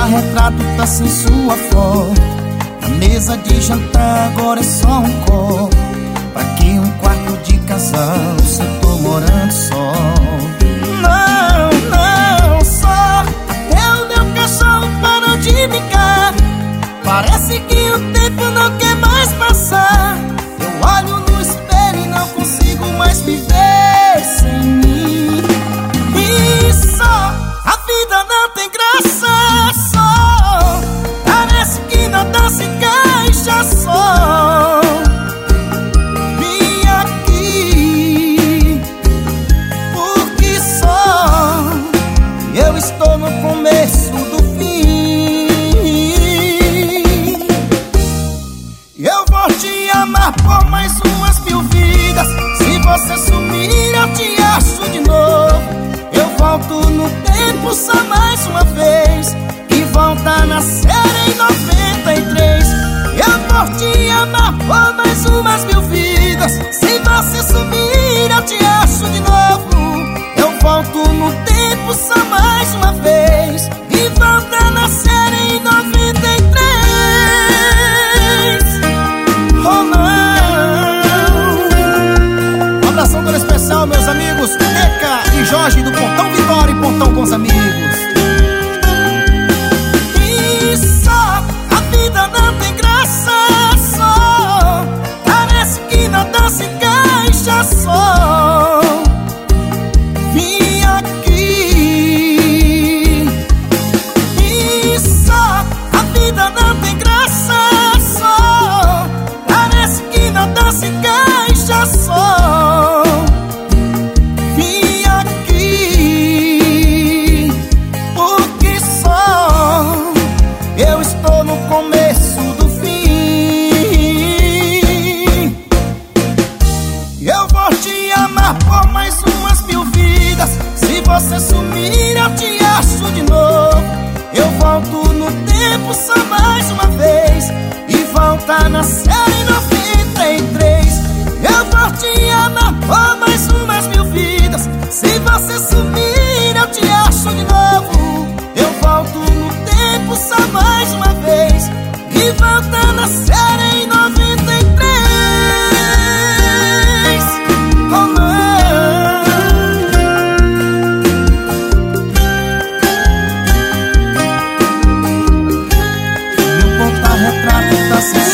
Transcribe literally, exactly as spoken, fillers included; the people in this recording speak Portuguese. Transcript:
porta-retrato tá sem sua foto. A mesa de jantar agora é só um copo. Pra que um quarto de casal se eu tô morando só? Não, não, só até o meu cachorro parou de brincar. Parece que o tempo não quer mais passar. Eu olho no espelho e não consigo mais viver sem mim. E só, a vida não tem graça. Só, parece que nada se encaixa. Só, vim aqui porque só eu estou no começo do fim. Eu vou te amar por mais umas mil vidas. Se você sumir eu te acho de novo. Eu volto no tempo só mais uma vez e volta na série em noventa e três. Eu vou te amar por mais umas mil vidas. Se você sumir eu te acho de novo. Eu volto no tempo só mais uma vez e volta na série em noventa e três. Oh não. Um abração todo especial, meus amigos Eca e Jorge do Pontão Vitória e Pontão com os amigos. E só, a vida não tem graça. Só, parece que nada se encaixa. Só, vim aqui. E só, a vida não tem graça. Só, parece que nada se encaixa. Só, vim aqui porque só eu estou no começo do fim. Eu vou te amar por mais umas mil vidas. Se você sumir eu te acho de novo. Eu volto no tempo só mais uma vez e volta na série noventa e três. Eu vou te amar por mais umas mil vidas. Se você sumir eu te acho de novo. Eu volto no tempo só mais uma vez e volta na série em noventa e três. Oh não. Meu porta-retrato tá sem